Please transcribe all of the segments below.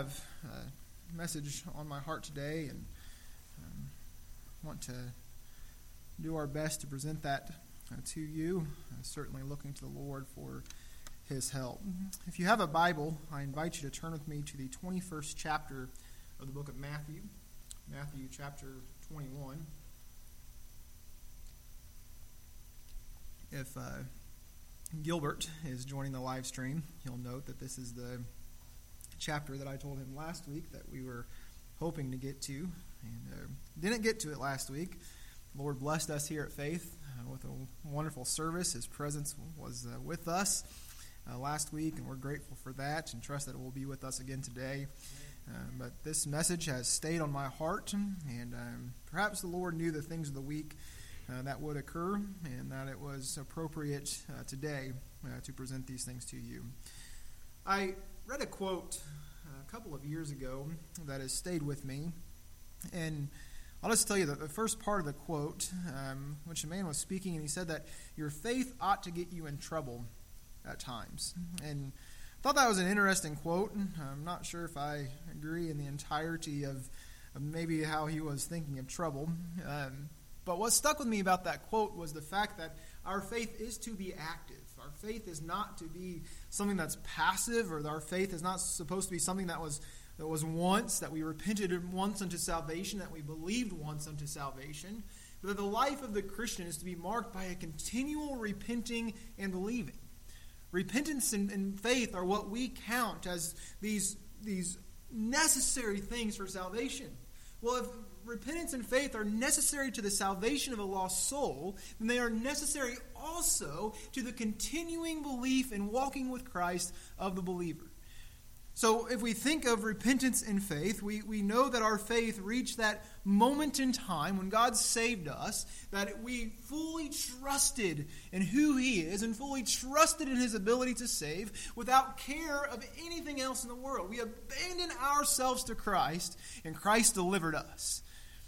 have a message on my heart today, and want to do our best to present that to you. Certainly looking to the Lord for His help. If you have a Bible, I invite you to turn with me to the 21st chapter of the book of Matthew. Matthew chapter 21. If Gilbert is joining the live stream, he'll note that this is the chapter that I told him last week that we were hoping to get to, and didn't get to it last week. The Lord blessed us here at Faith with a wonderful service. His presence was with us last week, and we're grateful for that and trust that it will be with us again today. But this message has stayed on my heart, and perhaps the Lord knew the things of the week that would occur, and that it was appropriate today to present these things to you. I read a quote a couple of years ago that has stayed with me, and I'll just tell you that the first part of the quote, which a man was speaking, and he said that your faith ought to get you in trouble at times. And I thought that was an interesting quote. I'm not sure if I agree in the entirety of maybe how he was thinking of trouble. But what stuck with me about that quote was the fact that our faith is to be active. Our faith is not to be something that's passive, or our faith is not supposed to be something that was once, that we repented once unto salvation, that we believed once unto salvation. But that the life of the Christian is to be marked by a continual repenting and believing. Repentance and faith are what we count as these necessary things for salvation. Well, if repentance and faith are necessary to the salvation of a lost soul, then they are necessary also to the continuing belief and walking with Christ of the believer. So if we think of repentance and faith, we know that our faith reached that moment in time when God saved us, that we fully trusted in who He is and fully trusted in His ability to save without care of anything else in the world. We abandoned ourselves to Christ, and Christ delivered us.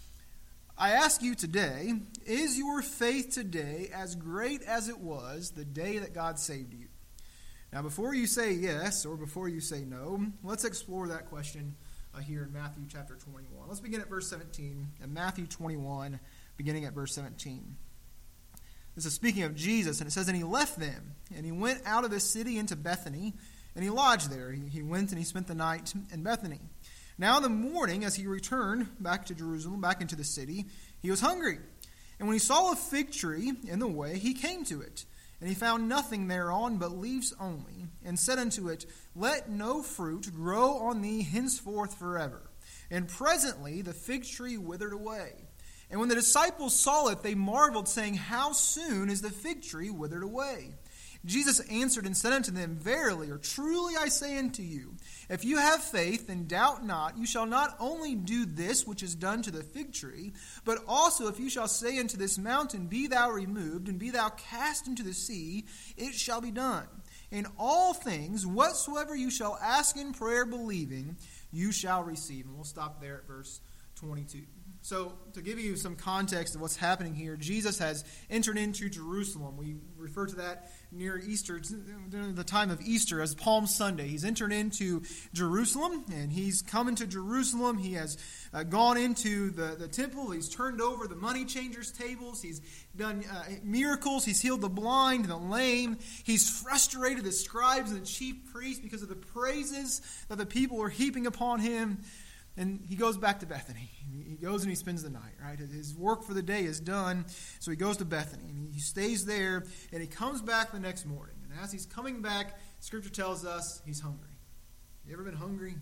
I ask you today, is your faith today as great as it was the day that God saved you? Now, before you say yes or before you say no, let's explore that question here in Matthew chapter 21. Let's begin at verse 17, in Matthew 21, beginning at verse 17. This is speaking of Jesus, and it says, "And he left them, and he went out of the city into Bethany, and he lodged there. He went and he spent the night in Bethany. Now in the morning, as he returned back to Jerusalem, back into the city, he was hungry. And when he saw a fig tree in the way, he came to it. And he found nothing thereon but leaves only, and said unto it, Let no fruit grow on thee henceforth forever. And presently the fig tree withered away. And when the disciples saw it, they marveled, saying, How soon is the fig tree withered away? Jesus answered and said unto them, Verily, or truly I say unto you, if you have faith and doubt not, you shall not only do this which is done to the fig tree, but also if you shall say unto this mountain, Be thou removed, and be thou cast into the sea, it shall be done. In all things, whatsoever you shall ask in prayer believing, you shall receive." And we'll stop there at verse 22. So, to give you some context of what's happening here, Jesus has entered into Jerusalem. We refer to that near Easter, during the time of Easter, as Palm Sunday. He's entered into Jerusalem, and he's come into Jerusalem. He has gone into the temple. He's turned over the money changers' tables. He's done miracles. He's healed the blind, the lame. He's frustrated the scribes and the chief priests because of the praises that the people are heaping upon him. And he goes back to Bethany. He goes and he spends the night, right? His work for the day is done, so he goes to Bethany. And he stays there, and he comes back the next morning. And as he's coming back, Scripture tells us he's hungry. You ever been hungry?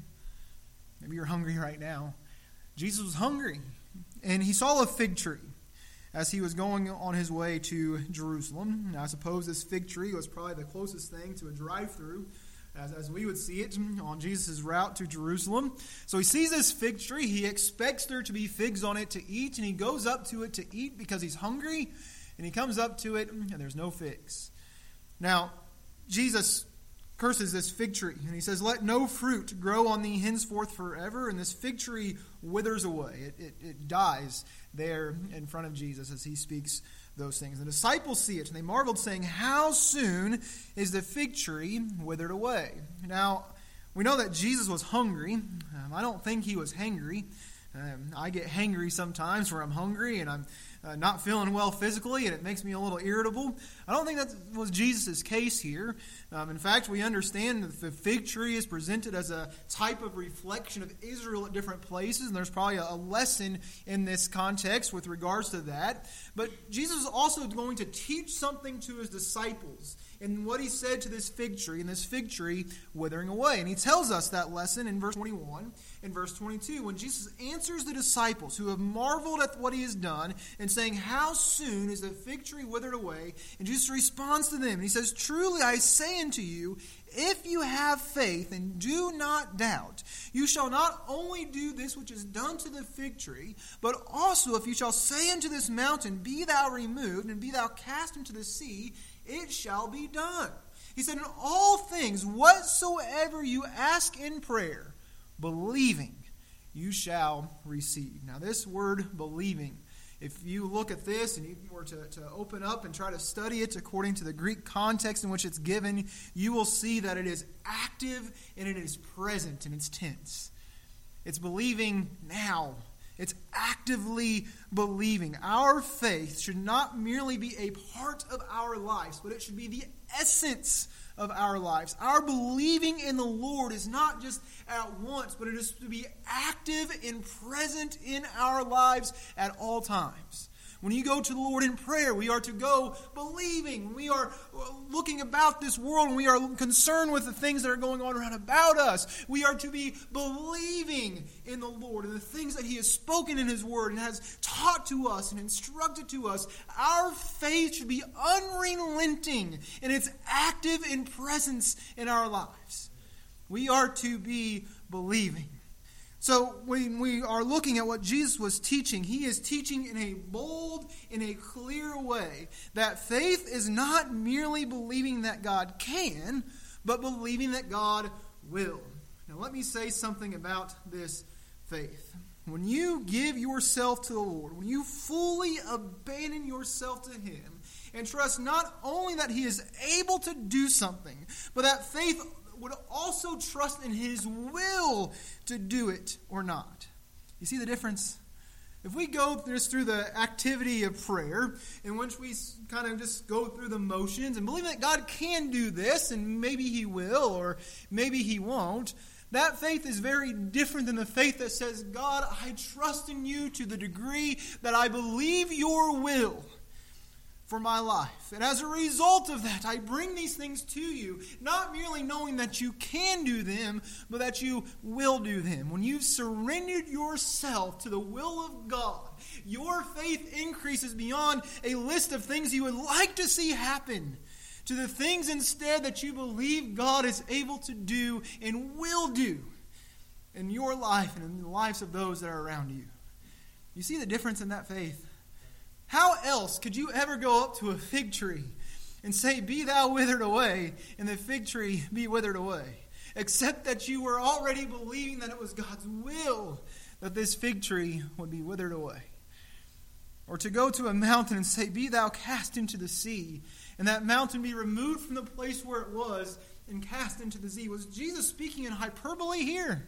Maybe you're hungry right now. Jesus was hungry, and he saw a fig tree as he was going on his way to Jerusalem. Now, I suppose this fig tree was probably the closest thing to a drive-through, as we would see it on Jesus' route to Jerusalem. So he sees this fig tree. He expects there to be figs on it to eat, and he goes up to it to eat because he's hungry, and he comes up to it, and there's no figs. Now, Jesus curses this fig tree, and he says, Let no fruit grow on thee henceforth forever, and this fig tree withers away. It dies there in front of Jesus as he speaks those things. The disciples see it, and they marveled, saying, How soon is the fig tree withered away? Now, We know that Jesus was hungry. I don't think he was hangry. I get hangry sometimes where I'm hungry and I'm not feeling well physically and it makes me a little irritable. I don't think that was Jesus' case here. In fact, we understand that the fig tree is presented as a type of reflection of Israel at different places, and there's probably a lesson in this context with regards to that. But Jesus is also going to teach something to his disciples in what he said to this fig tree, and this fig tree withering away. And he tells us that lesson in verse 21 and verse 22, when Jesus answers the disciples who have marveled at what he has done and saying, how soon is the fig tree withered away? And Jesus responds to them, and he says, truly I say unto you, if you have faith and do not doubt, you shall not only do this which is done to the fig tree, but also if you shall say unto this mountain, be thou removed, and be thou cast into the sea, it shall be done. He said, in all things, whatsoever you ask in prayer, believing, you shall receive. Now this word believing, if you look at this and you were to open up and try to study it according to the Greek context in which it's given, you will see that it is active and it is present in its tense. It's believing now. It's actively believing. Our faith should not merely be a part of our lives, but it should be the essence of our lives. Our believing in the Lord is not just at once, but it is to be active and present in our lives at all times. When you go to the Lord in prayer, we are to go believing. When we are looking about this world and we are concerned with the things that are going on around about us, we are to be believing in the Lord and the things that he has spoken in his word and has taught to us and instructed to us. Our faith should be unrelenting in its active and presence in our lives. We are to be believing. So when we are looking at what Jesus was teaching, he is teaching in a bold, in a clear way that faith is not merely believing that God can, but believing that God will. Now let me say something about this faith. When you give yourself to the Lord, when you fully abandon yourself to him and trust not only that he is able to do something, but that faith would also trust in his will to do it or not. You see the difference? If we go through the activity of prayer, in which we kind of just go through the motions and believe that God can do this, and maybe he will, or maybe he won't, that faith is very different than the faith that says, God, I trust in you to the degree that I believe your will for my life. And as a result of that, I bring these things to you, not merely knowing that you can do them, but that you will do them. When you've surrendered yourself to the will of God, your faith increases beyond a list of things you would like to see happen to the things instead that you believe God is able to do and will do in your life and in the lives of those that are around you. You see the difference in that faith? How else could you ever go up to a fig tree and say, be thou withered away, and the fig tree be withered away? Except that you were already believing that it was God's will that this fig tree would be withered away. Or to go to a mountain and say, be thou cast into the sea, and that mountain be removed from the place where it was and cast into the sea. Was Jesus speaking in hyperbole here?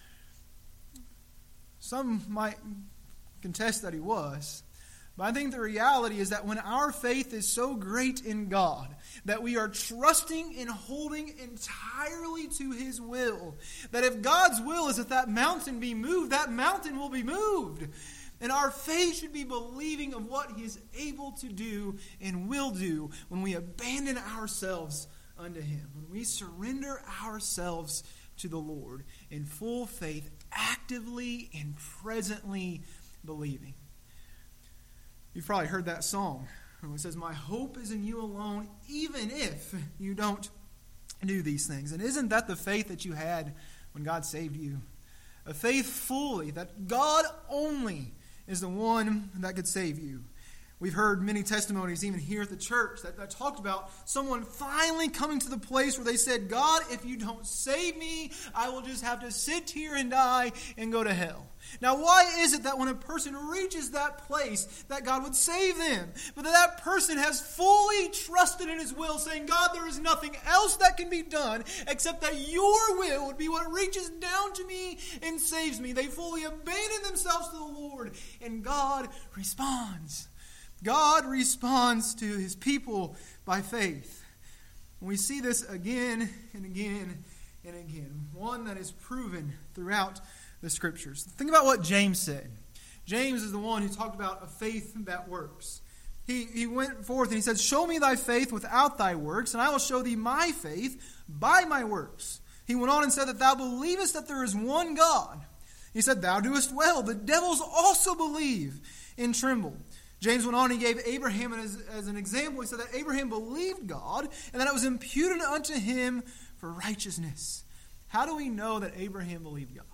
Some might contest that he was. But I think the reality is that when our faith is so great in God, that we are trusting and holding entirely to his will, that if God's will is that mountain be moved, that mountain will be moved. And our faith should be believing of what he is able to do and will do when we abandon ourselves unto him, when we surrender ourselves to the Lord in full faith, actively and presently believing. You've probably heard that song. It says, my hope is in you alone, even if you don't do these things. And isn't that the faith that you had when God saved you? A faith fully that God only is the one that could save you. We've heard many testimonies, even here at the church, that talked about someone finally coming to the place where they said, God, if you don't save me, I will just have to sit here and die and go to hell. Now, why is it that when a person reaches that place, that God would save them? But that person has fully trusted in his will, saying, God, there is nothing else that can be done except that your will would be what reaches down to me and saves me. They fully abandon themselves to the Lord, and God responds. God responds to his people by faith. We see this again and again and again. One that is proven throughout the Scriptures. Think about what James said. James is the one who talked about a faith that works. He went forth and he said, show me thy faith without thy works, and I will show thee my faith by my works. He went on and said that thou believest that there is one God. He said, thou doest well. The devils also believe and tremble. James went on and he gave Abraham as an example. He said that Abraham believed God and that it was imputed unto him for righteousness. How do we know that Abraham believed God?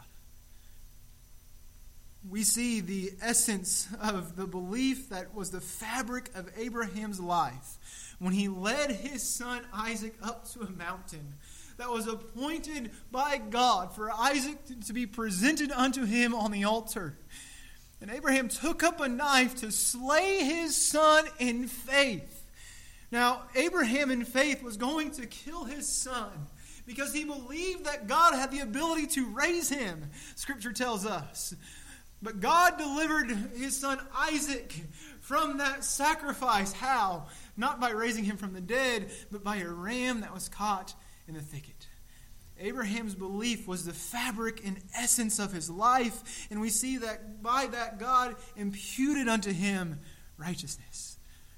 We see the essence of the belief that was the fabric of Abraham's life when he led his son Isaac up to a mountain that was appointed by God for Isaac to be presented unto him on the altar. And Abraham took up a knife to slay his son in faith. Now, Abraham in faith was going to kill his son because he believed that God had the ability to raise him, Scripture tells us. But God delivered his son Isaac from that sacrifice. How? Not by raising him from the dead, but by a ram that was caught in the thicket. Abraham's belief was the fabric and essence of his life, and we see that by that God imputed unto him righteousness.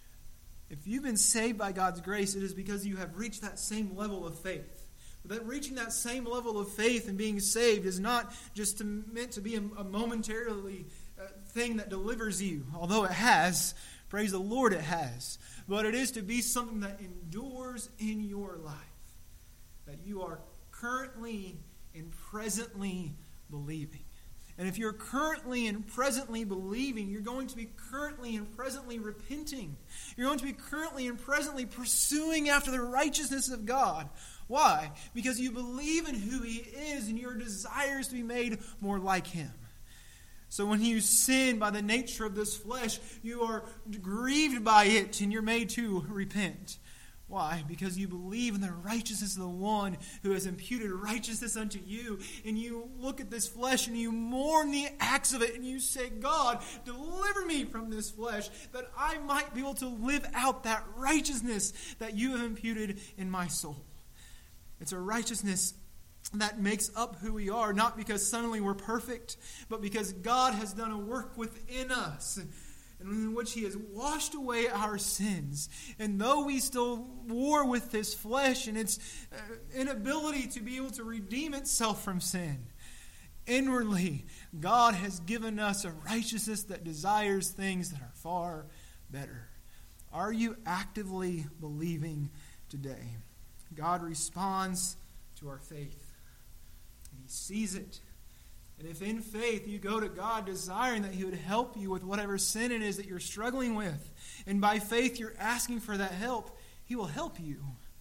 If you've been saved by God's grace, it is because you have reached that same level of faith. But that reaching that same level of faith and being saved is not just meant to be a momentarily thing that delivers you, although it has. Praise the Lord, it has. But it is to be something that endures in your life, that you are currently and presently believing. And if you're currently and presently believing, you're going to be currently and presently repenting. You're going to be currently and presently pursuing after the righteousness of God. Why? Because you believe in who He is and your desires to be made more like Him. So when you sin by the nature of this flesh, you are grieved by it and you're made to repent. Why? Because you believe in the righteousness of the one who has imputed righteousness unto you. And you look at this flesh and you mourn the acts of it. And you say, God, deliver me from this flesh that I might be able to live out that righteousness that you have imputed in my soul. It's a righteousness that makes up who we are, not because suddenly we're perfect, but because God has done a work within us and in which He has washed away our sins. And though we still war with this flesh and its inability to be able to redeem itself from sin, inwardly, God has given us a righteousness that desires things that are far better. Are you actively believing today? God responds to our faith, and He sees it. And if in faith you go to God desiring that He would help you with whatever sin it is that you're struggling with, and by faith you're asking for that help, He will help you.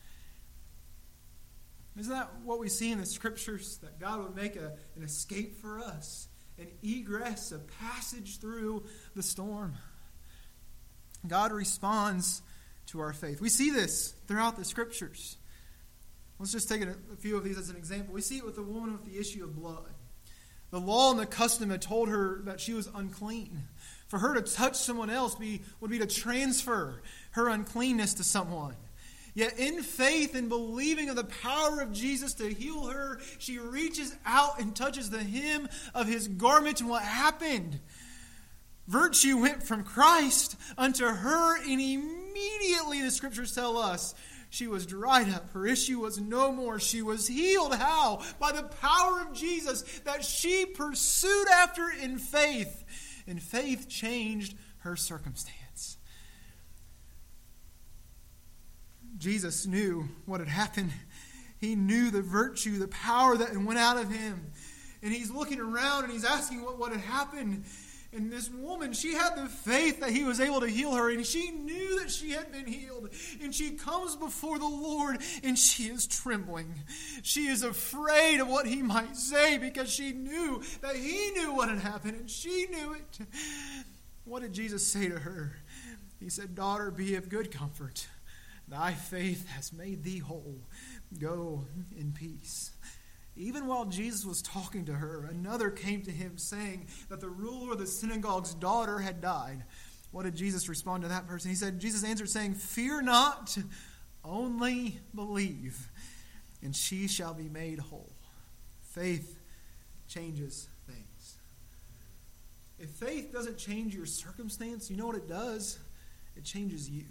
Isn't that what we see in the Scriptures? That God would make an escape for us, an egress, a passage through the storm. God responds to our faith. We see this throughout the Scriptures. Let's just take a few of these as an example. We see it with the woman with the issue of blood. The law and the custom had told her that she was unclean. For her to touch someone else would be to transfer her uncleanness to someone. Yet in faith and believing of the power of Jesus to heal her, she reaches out and touches the hem of His garment. And what happened? Virtue went from Christ unto her, and immediately the Scriptures tell us she was dried up. Her issue was no more. She was healed. How? By the power of Jesus that she pursued after in faith. And faith changed her circumstance. Jesus knew what had happened. He knew the virtue, the power that went out of Him. And He's looking around and He's asking what had happened. And this woman, she had the faith that he was able to heal her, and she knew that she had been healed. And she comes before the Lord, and she is trembling. She is afraid of what he might say, because she knew that he knew what had happened, and she knew it. What did Jesus say to her? He said, "Daughter, be of good comfort. Thy faith has made thee whole. Go in peace." Even while Jesus was talking to her, another came to him saying that the ruler of the synagogue's daughter had died. What did Jesus respond to that person? He said, Jesus answered saying, "Fear not, only believe, and she shall be made whole." Faith changes things. If faith doesn't change your circumstance, you know what it does? It changes you.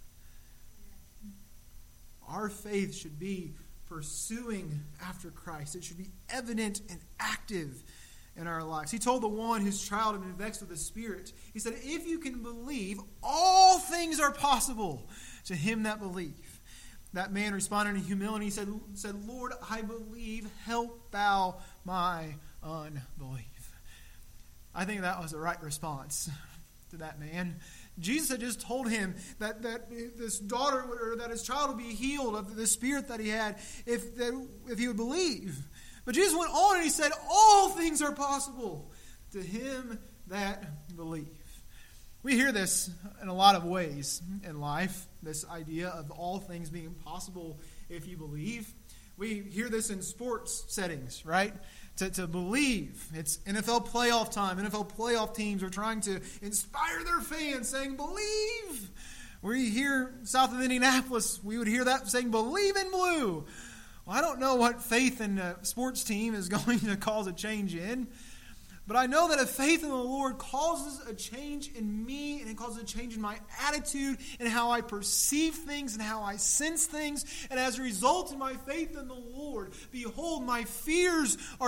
Our faith should be pursuing after Christ. It should be evident and active in our lives. He told the one whose child had been vexed with the Spirit, he said, "If you can believe, all things are possible to him that believe." That man responded in humility. He said, "Lord, I believe. Help thou my unbelief." I think that was the right response to that man. Jesus had just told him that this daughter, or that his child would be healed of the spirit that he had if he would believe. But Jesus went on and he said, all things are possible to him that believe. We hear this in a lot of ways in life, this idea of all things being possible if you believe. We hear this in sports settings, right? To believe. It's NFL playoff time. NFL playoff teams are trying to inspire their fans saying, "Believe." We hear south of Indianapolis, we would hear that saying, "Believe in blue." Well, I don't know what faith in a sports team is going to cause a change in. But I know that a faith in the Lord causes a change in me, and it causes a change in my attitude and how I perceive things and how I sense things. And as a result of my faith in the Lord, behold, my fears are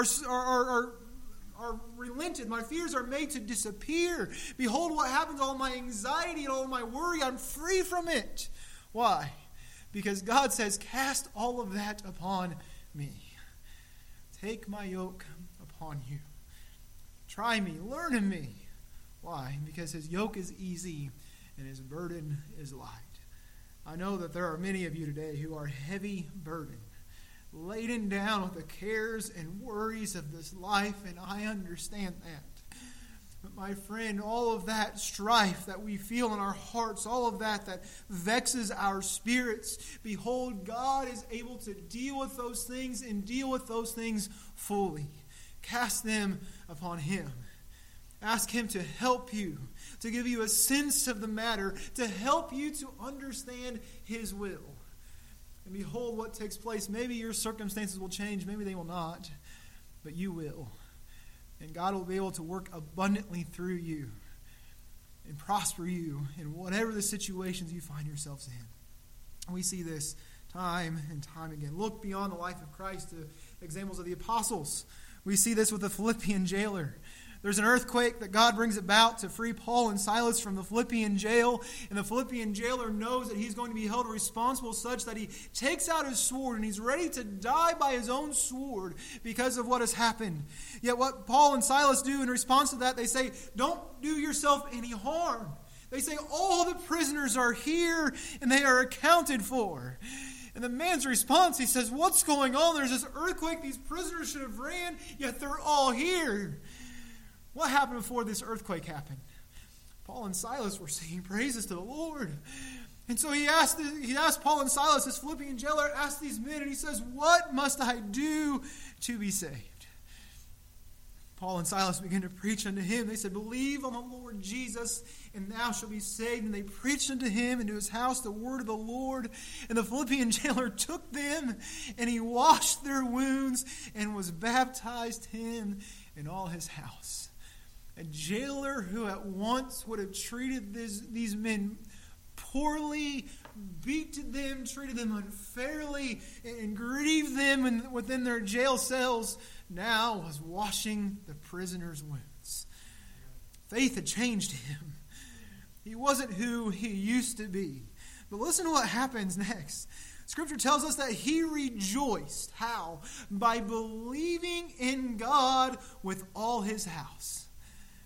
relented. My fears are made to disappear. Behold what happens, all my anxiety and all my worry, I'm free from it. Why? Because God says, "Cast all of that upon me. Take my yoke upon you. Try me, learn of me." Why? Because his yoke is easy and his burden is light. I know that there are many of you today who are heavy burdened, laden down with the cares and worries of this life, and I understand that. But my friend, all of that strife that we feel in our hearts, all of that vexes our spirits, behold, God is able to deal with those things and deal with those things fully. Cast them upon him. Ask him to help you, to give you a sense of the matter, to help you to understand his will. And behold what takes place. Maybe your circumstances will change, maybe they will not, but you will. And God will be able to work abundantly through you and prosper you in whatever the situations you find yourselves in. We see this time and time again. Look beyond the life of Christ to examples of the apostles. We see this with the Philippian jailer. There's an earthquake that God brings about to free Paul and Silas from the Philippian jail. And the Philippian jailer knows that he's going to be held responsible such that he takes out his sword and he's ready to die by his own sword because of what has happened. Yet what Paul and Silas do in response to that, they say, "Don't do yourself any harm." They say, "All the prisoners are here and they are accounted for." And the man's response, he says, "What's going on? There's this earthquake. These prisoners should have ran, yet they're all here." What happened before this earthquake happened? Paul and Silas were singing praises to the Lord. And so he asked Paul and Silas, this Philippian jailer, asked these men, and he says, "What must I do to be saved?" Paul and Silas began to preach unto him. They said, "Believe on the Lord Jesus, and thou shalt be saved." And they preached unto him and to his house the word of the Lord. And the Philippian jailer took them, and he washed their wounds, and was baptized, him and all his house. A jailer who at once would have treated these men poorly, beat them, treated them unfairly, and grieved them within their jail cells, now was washing the prisoner's wounds. Faith had changed him. He wasn't who he used to be. But listen to what happens next. Scripture tells us that he rejoiced. How? By believing in God with all his house.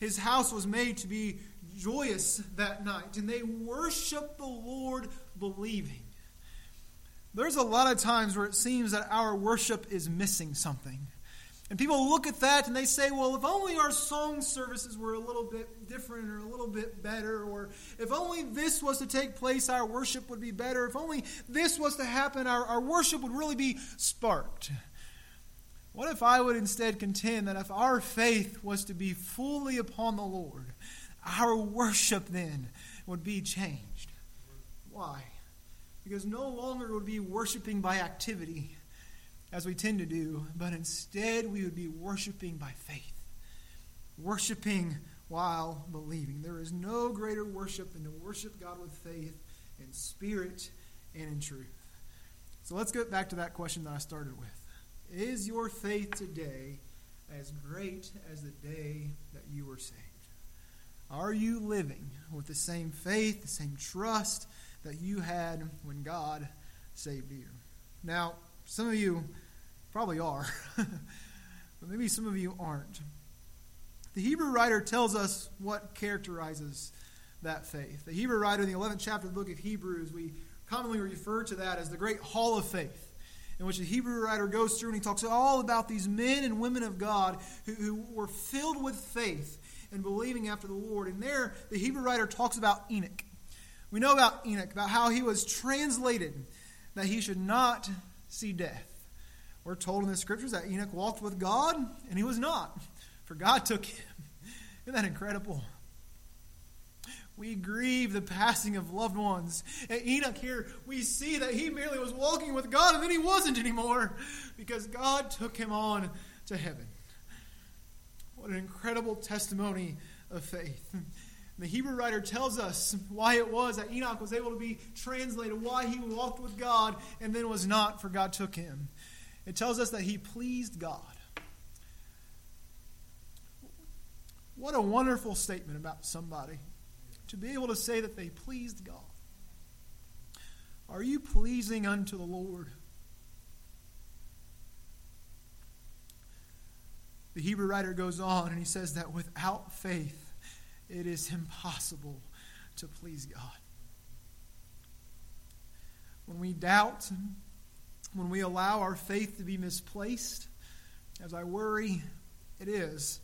his house was made to be joyous that night. And they worshiped the Lord believing. There's a lot of times where it seems that our worship is missing something. And people look at that and they say, well, if only our song services were a little bit different or a little bit better, or if only this was to take place, our worship would be better. If only this was to happen, our worship would really be sparked. What if I would instead contend that if our faith was to be fully upon the Lord, our worship then would be changed? Why? Because no longer would we be worshiping by activity, as we tend to do, but instead we would be worshiping by faith. Worshiping while believing. There is no greater worship than to worship God with faith in spirit and in truth. So let's get back to that question that I started with. Is your faith today as great as the day that you were saved? Are you living with the same faith, the same trust that you had when God saved you? Now, some of you probably are, but maybe some of you aren't. The Hebrew writer tells us what characterizes that faith. The Hebrew writer in the 11th chapter of the book of Hebrews, we commonly refer to that as the great hall of faith, in which the Hebrew writer goes through and he talks all about these men and women of God who were filled with faith and believing after the Lord. And there, the Hebrew writer talks about Enoch. We know about Enoch, about how he was translated that he should not see death. We're told in the scriptures that Enoch walked with God, and he was not, for God took him. Isn't that incredible? We grieve the passing of loved ones. At Enoch here, we see that he merely was walking with God, and then he wasn't anymore, because God took him on to heaven. What an incredible testimony of faith. The Hebrew writer tells us why it was that Enoch was able to be translated, why he walked with God and then was not, for God took him. It tells us that he pleased God. What a wonderful statement about somebody, to be able to say that they pleased God. Are you pleasing unto the Lord? The Hebrew writer goes on and he says that without faith, it is impossible to please God. When we doubt, when we allow our faith to be misplaced, as I worry it is,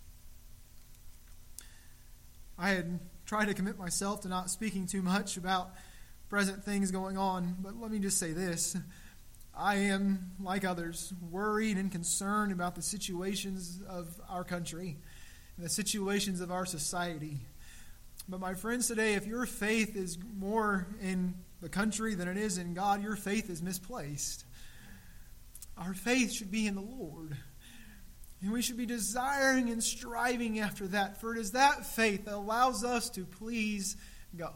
I had tried to commit myself to not speaking too much about present things going on, but let me just say this. I am, like others, worried and concerned about the situations of our country and the situations of our society. But my friends, today, if your faith is more in the country than it is in God, your faith is misplaced. Our faith should be in the Lord. And we should be desiring and striving after that, for it is that faith that allows us to please God.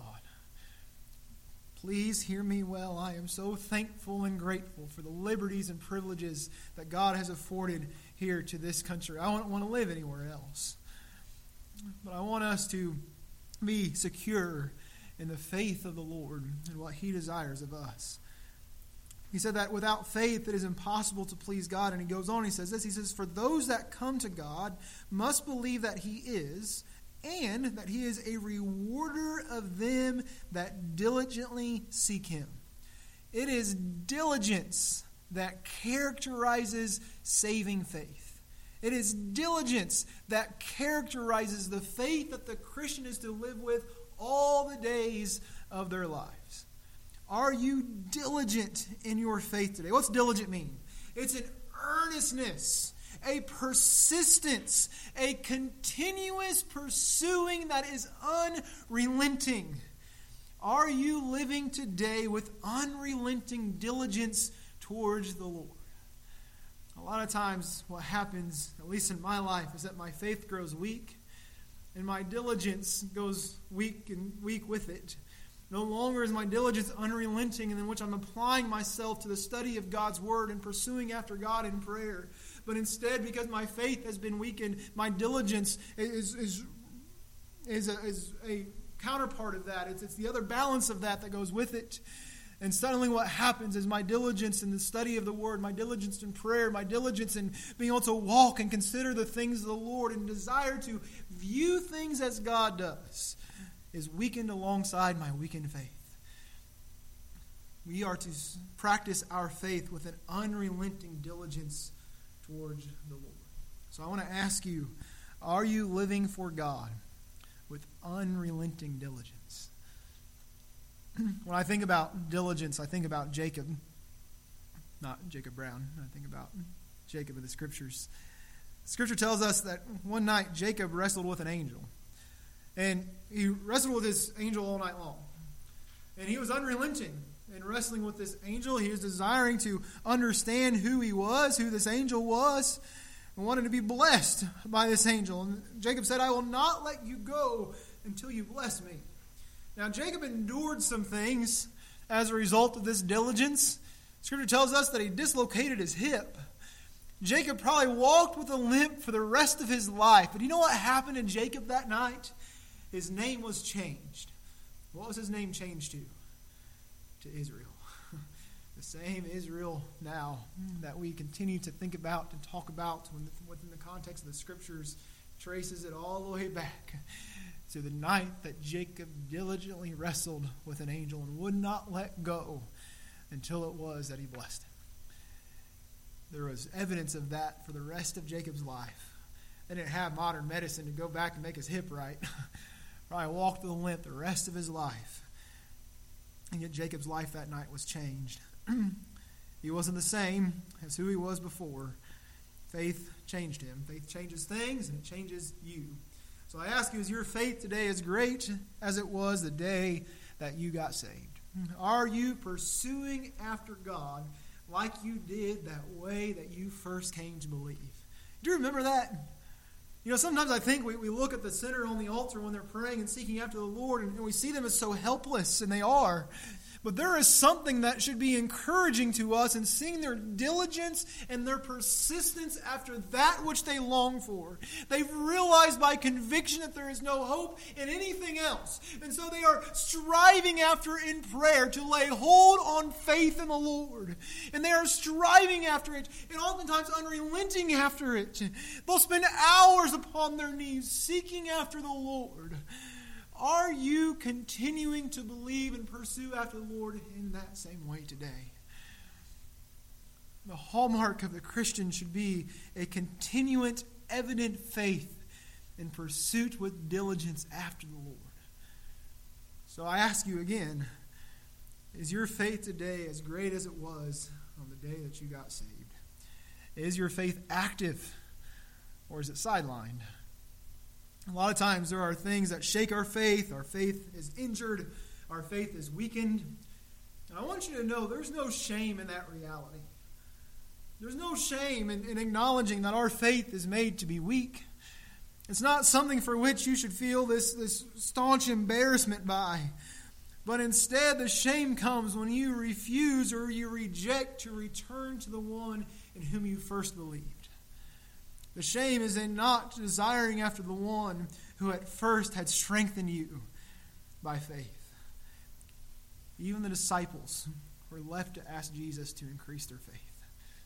Please hear me well. I am so thankful and grateful for the liberties and privileges that God has afforded here to this country. I don't want to live anywhere else. But I want us to be secure in the faith of the Lord and what He desires of us. He said that without faith it is impossible to please God. And he goes on, he says this, he says, for those that come to God must believe that He is, and that He is a rewarder of them that diligently seek Him. It is diligence that characterizes saving faith. It is diligence that characterizes the faith that the Christian is to live with all the days of their lives. Are you diligent in your faith today? What's diligent mean? It's an earnestness, a persistence, a continuous pursuing that is unrelenting. Are you living today with unrelenting diligence towards the Lord? A lot of times what happens, at least in my life, is that my faith grows weak and my diligence goes weak and weak with it. No longer is my diligence unrelenting, in which I'm applying myself to the study of God's Word and pursuing after God in prayer. But instead, because my faith has been weakened, my diligence is a counterpart of that. It's the other balance of that goes with it. And suddenly what happens is my diligence in the study of the Word, my diligence in prayer, my diligence in being able to walk and consider the things of the Lord and desire to view things as God does is weakened alongside my weakened faith. We are to practice our faith with an unrelenting diligence towards the Lord. So I want to ask you, are you living for God with unrelenting diligence? When I think about diligence, I think about Jacob. Not Jacob Brown. I think about Jacob in the Scriptures. Scripture tells us that one night Jacob wrestled with an angel. And he wrestled with this angel all night long. And he was unrelenting in wrestling with this angel. He was desiring to understand who he was, who this angel was, and wanted to be blessed by this angel. And Jacob said, I will not let you go until you bless me. Now, Jacob endured some things as a result of this diligence. Scripture tells us that he dislocated his hip. Jacob probably walked with a limp for the rest of his life. But you know what happened to Jacob that night? His name was changed. What was his name changed to? To Israel. The same Israel now that we continue to think about and talk about within the context of the Scriptures traces it all the way back to the night that Jacob diligently wrestled with an angel and would not let go until it was that he blessed him. There was evidence of that for the rest of Jacob's life. They didn't have modern medicine to go back and make his hip right. Probably walked with a limp the rest of his life. And yet Jacob's life that night was changed. He wasn't the same as who he was before. Faith changed him. Faith changes things, and it changes you. So I ask you, is your faith today as great as it was the day that you got saved? Are you pursuing after God like you did that way that you first came to believe? Do you remember that? You know, sometimes I think we look at the sinner on the altar when they're praying and seeking after the Lord, and we see them as so helpless, and they are. But there is something that should be encouraging to us in seeing their diligence and their persistence after that which they long for. They've realized by conviction that there is no hope in anything else. And so they are striving after in prayer to lay hold on faith in the Lord. And they are striving after it and oftentimes unrelenting after it. They'll spend hours upon their knees seeking after the Lord. Are you continuing to believe and pursue after the Lord in that same way today? The hallmark of the Christian should be a continuant, evident faith in pursuit with diligence after the Lord. So I ask you again, is your faith today as great as it was on the day that you got saved? Is your faith active, or is it sidelined? A lot of times there are things that shake our faith. Our faith is injured. Our faith is weakened. And I want you to know there's no shame in that reality. There's no shame in acknowledging that our faith is made to be weak. It's not something for which you should feel this staunch embarrassment by. But instead, the shame comes when you refuse or you reject to return to the one in whom you first believed. The shame is in not desiring after the one who at first had strengthened you by faith. Even the disciples were left to ask Jesus to increase their faith.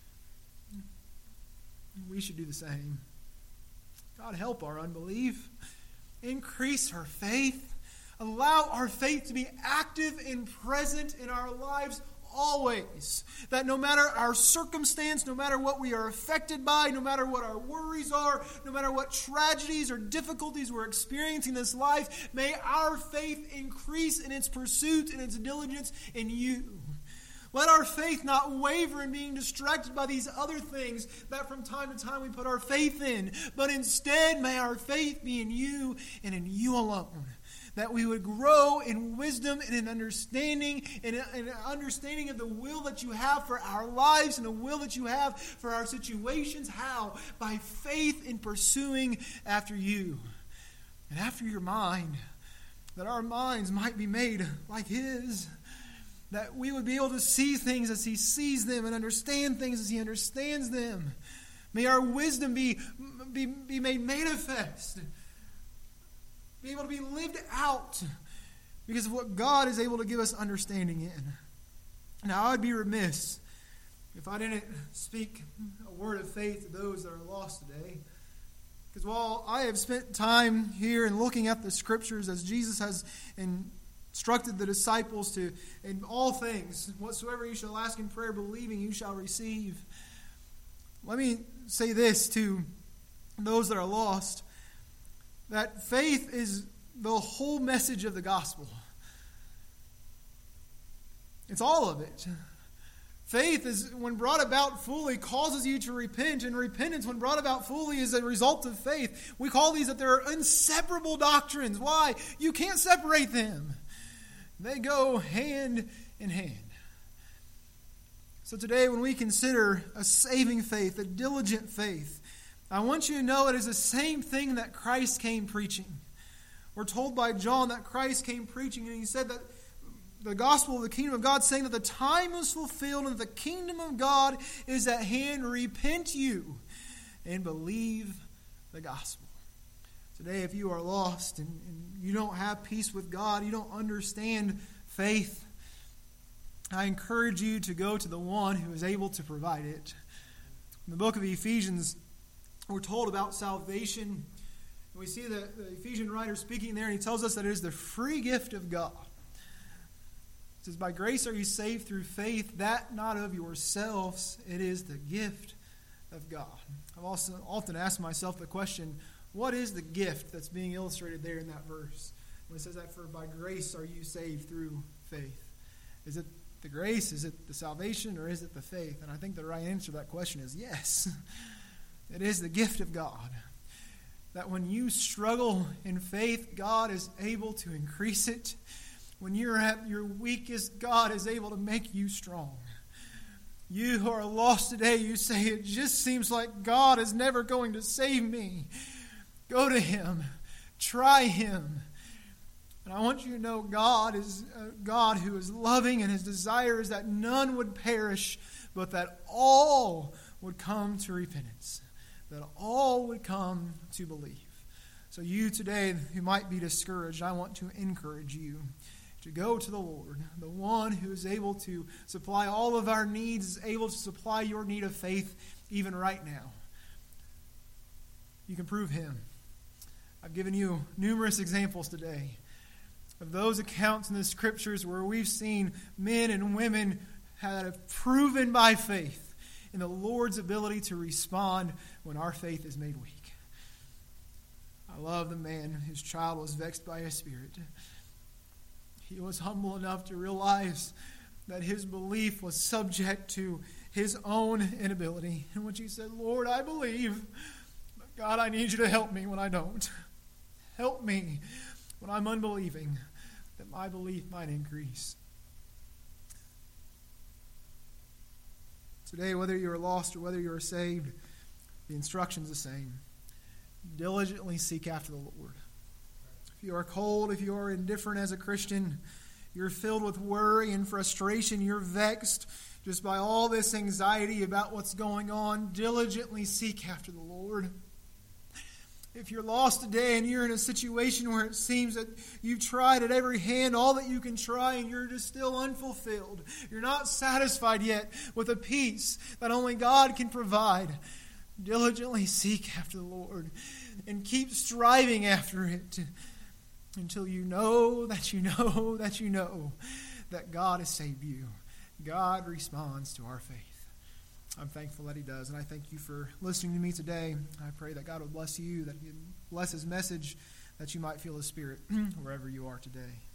We should do the same. God, help our unbelief. Increase our faith. Allow our faith to be active and present in our lives always. That no matter our circumstance, no matter what we are affected by, no matter what our worries are, no matter what tragedies or difficulties we're experiencing in this life, may our faith increase in its pursuit and its diligence in you. Let our faith not waver in being distracted by these other things that from time to time we put our faith in, but instead may our faith be in you and in you alone. That we would grow in wisdom and in understanding, and an understanding of the will that you have for our lives and the will that you have for our situations. How? By faith in pursuing after you and after your mind. That our minds might be made like His. That we would be able to see things as He sees them and understand things as He understands them. May our wisdom be made manifest. Be able to be lived out because of what God is able to give us understanding in. Now, I would be remiss if I didn't speak a word of faith to those that are lost today. Because while I have spent time here and looking at the Scriptures as Jesus has instructed the disciples to, in all things, whatsoever you shall ask in prayer, believing you shall receive. Let me say this to those that are lost, that faith is the whole message of the gospel. It's all of it. Faith is, when brought about fully, causes you to repent, and repentance, when brought about fully, is a result of faith. We call these that there are inseparable doctrines. Why? You can't separate them. They go hand in hand. So today, when we consider a saving faith, a diligent faith, I want you to know it is the same thing that Christ came preaching. We're told by John that Christ came preaching, and he said that the gospel of the kingdom of God, saying that the time was fulfilled and that the kingdom of God is at hand. Repent you and believe the gospel. Today, if you are lost and you don't have peace with God, you don't understand faith, I encourage you to go to the one who is able to provide it. In the book of Ephesians, we're told about salvation. We see the Ephesian writer speaking there, and he tells us that it is the free gift of God. It says, by grace are you saved through faith, that not of yourselves, it is the gift of God. I've also often asked myself the question, what is the gift that's being illustrated there in that verse? When it says that, for by grace are you saved through faith. Is it the grace, is it the salvation, or is it the faith? And I think the right answer to that question is yes. It is the gift of God. That when you struggle in faith, God is able to increase it. When you're at your weakest, God is able to make you strong. You who are lost today, you say, it just seems like God is never going to save me. Go to Him. Try Him. And I want you to know God is a God who is loving, and His desire is that none would perish, but that all would come to repentance. That all would come to believe. So you today who might be discouraged, I want to encourage you to go to the Lord, the one who is able to supply all of our needs, is able to supply your need of faith even right now. You can prove Him. I've given you numerous examples today of those accounts in the Scriptures where we've seen men and women that have proven by faith in the Lord's ability to respond when our faith is made weak. I love the man whose child was vexed by a spirit. He was humble enough to realize that his belief was subject to his own inability, in which he said, Lord, I believe, but God, I need you to help me when I don't. Help me when I'm unbelieving, that my belief might increase. Today, whether you are lost or whether you are saved, the instruction's the same. Diligently seek after the Lord. If you are cold, if you are indifferent as a Christian, you're filled with worry and frustration, you're vexed just by all this anxiety about what's going on, diligently seek after the Lord. If you're lost today and you're in a situation where it seems that you've tried at every hand all that you can try and you're just still unfulfilled, you're not satisfied yet with a peace that only God can provide, diligently seek after the Lord and keep striving after it until you know that you know that you know that God has saved you. God responds to our faith. I'm thankful that He does, and I thank you for listening to me today. I pray that God would bless you, that He would bless His message, that you might feel His Spirit wherever you are today.